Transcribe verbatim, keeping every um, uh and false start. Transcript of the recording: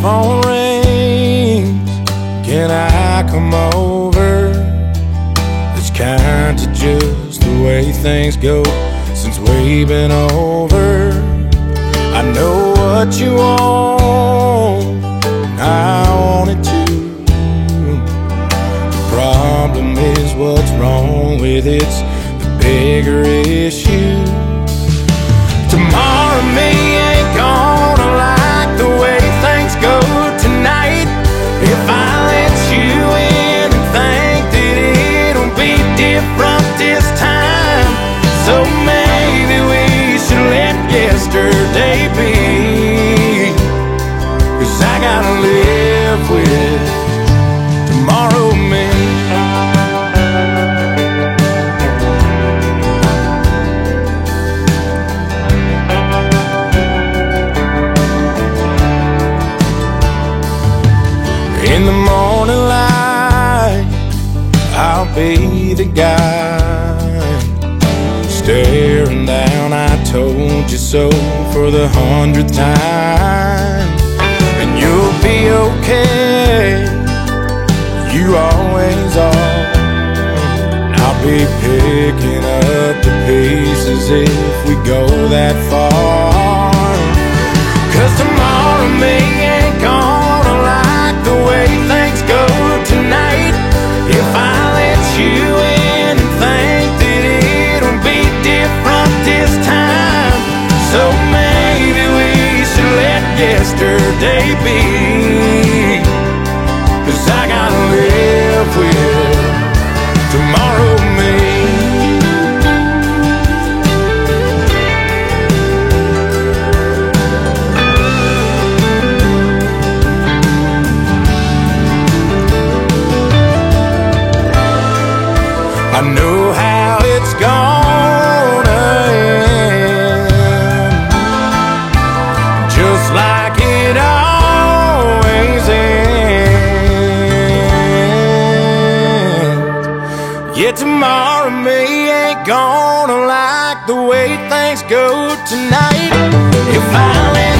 phone rings, can I come over? It's kinda just the way things go since we've been over. I know what you want, and I want it too. The problem is what's wrong with it's the bigger issue. Tomorrow me ain't gonna like the way things go tonight. If I let you in and think that it'll be different this time, so maybe we should let yesterday be. 'Cause I gotta live with tomorrow me. In the morning light, I'll be the guy staring down I told you so for the hundredth time. And you'll be okay, you always are. And I'll be picking up the pieces if we go that far. 'Cause tomorrow me ain't gonna like the way things go tonight. If I let you in and think that it'll be different this time, so maybe we should let yesterday be. 'Cause I gotta live with tomorrow me. I know how it's gonna end, just like it always ends. Yeah, tomorrow me ain't gonna like the way things go tonight. If I let